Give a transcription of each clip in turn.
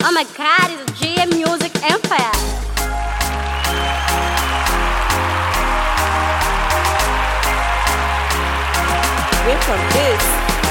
Oh my god, it's GM Music Empire. Wait for this.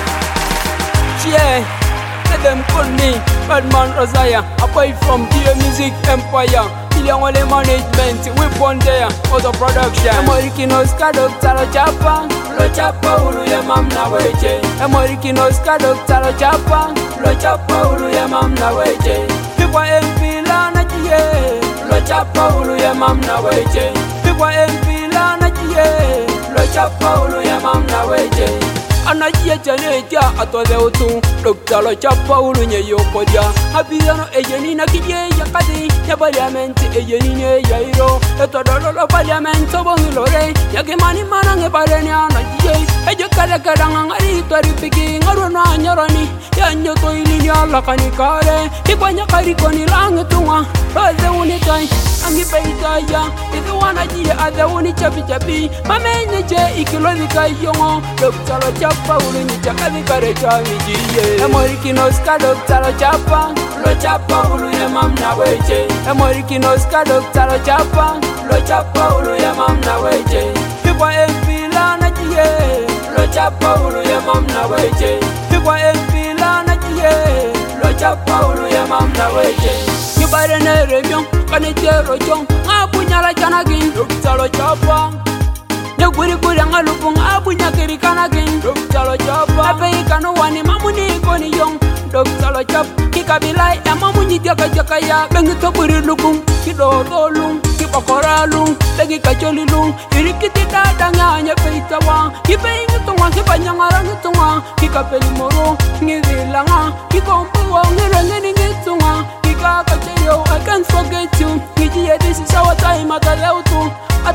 Yeah, let them call me Badman Rosaya, a boy from GM Music Empire. Million Wale Management, we born there, auto production. American Oscar Doctor Chapa, Lo Chapa Ulu ya mam na weje. American Oscar Doctor Chapa, Lo Chapa Ulu ya mam na weje. Pipa MP la chie, Lo Chapa Ulu ya mam na weje. Pipa MP la chie, Lo Chapa Ulu ya mam na weje. Anajia janeja atode utu Dr. Lo Chapa Ulu nye yokodia Habizano ejeni na kije ya kadi Ya parliamenti ejeni nye ya iro Eto dolo parliamenti obongi lore Ya kimani manange pareni anajia Eje kare kare ngangari itwari piki Ngaru na nyarani Ya nyoto ili ni alakani kare Ikwanya karikoni lange tunga Roze unitai Angi peitaya Ithi wanajia adhe unichapi chapi Mamenye je ikilodhi kayongo Dr. Lo Chapa Ulu nichakadhi kare chamijiye American Oscar Dr. Lo Chapa Lo Chapa Ulu ya mamna weje American Oscar Dr. Lo Chapa Lo Chapa Ulu ya mamna weje Pipa MP la chie Lo Chapa Ulu ya mamna weje Pipa MP la chie Lo Chapa Ulu ya mamna weje Nyubare ne remyon kane jero jong Ngapunyala janagin Dr. Lo Chapa Nyaguri kuri ngalupung abunya kiri kanagin Dr. Lo Chapa Ape ikano wani mamuni koni yong Dr. Lo Chapa Kikabilai ya mamunyi jaka ya Bengi tokuri lupung Kidodolung Kipakoralung Bengi kacholilung Irikiti dadanga nye peitawa Kipe ingitunga Kipanyangara ngitunga Kikapeli moro Ngizilanga Kikompuwa ngirengeni ngitunga Kikacheyo I can't forget you Ngijiye this is our time Atadeutu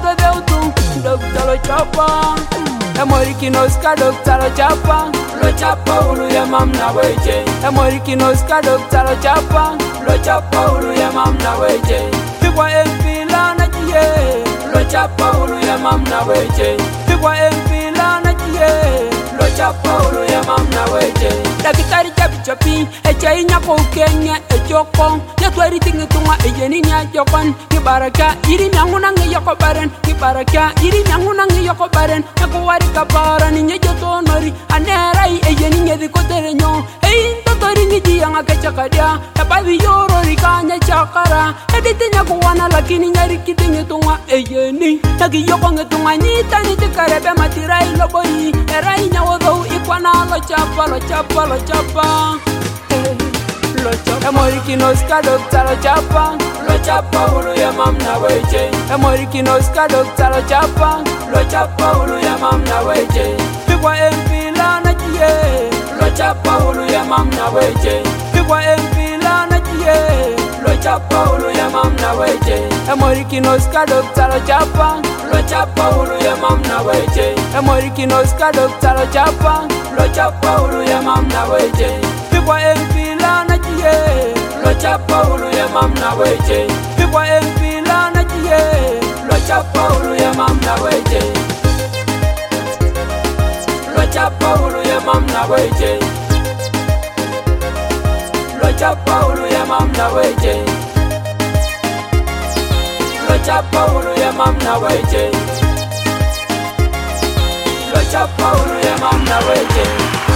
Dr. Lo Chapa American Oscar Dr. Lo Chapa Lo Chapa Ulu ya mamna weje American Oscar Dr. Lo Chapa Lo Chapa Ulu ya mamna weje Pipa MP la chie Lo Chapa Ulu ya mamna weje Pipa MP la chie Lo Chapa Ulu ya mamna weje Dakitari chapi chapi Echa inya ko Kenya ejoko Nyatwari tingitunga ejeni nya jokon Kibaraka iri nyanguna ngiyoko baren Kibaraka iri nyanguna ngiyoko baren Nyako wari kapara ni nyejoto nori Anerai ejeni nyedi kotere nyo Einto tori ngiji yang akechakadia Epavi yoro rikanya chakara Editi nyako wana lakini nyari kiti ngitunga ejeni Nyaki yoko ngitunga nyita nitikarebe matirai loboi Erai nyawadou ikwana Lo Chapa, Lo Chapa, Lo Chapa Lo Chapa American Oscar Dr. Lo Chapa Lo Chapa Ulu ya mamna weje American Oscar Dr. Lo Chapa Lo Chapa Ulu ya mamna weje Pipa MP la chie Lo Chapa Ulu ya mamna weje Pipa MP la chie Lo Chapa Ulu ya mamna weje American Oscar Dr. Lo Chapa Lo Chapa Ulu ya mamna weje American Oscar Dr. Lo Chapa Lo Chapa Ulu ya mamna weje Pipa MP la chie Lo Chapa Ulu ya mamna weje Pipa MP la chie Lo Chapa Ulu ya mamna weje Lo Chapa Ulu ya mamna weje Lo Chapa Ulu ya mamna weje Lo Chapa Ulu ya mamna weje Lo Chapa Ulu ya mamna weje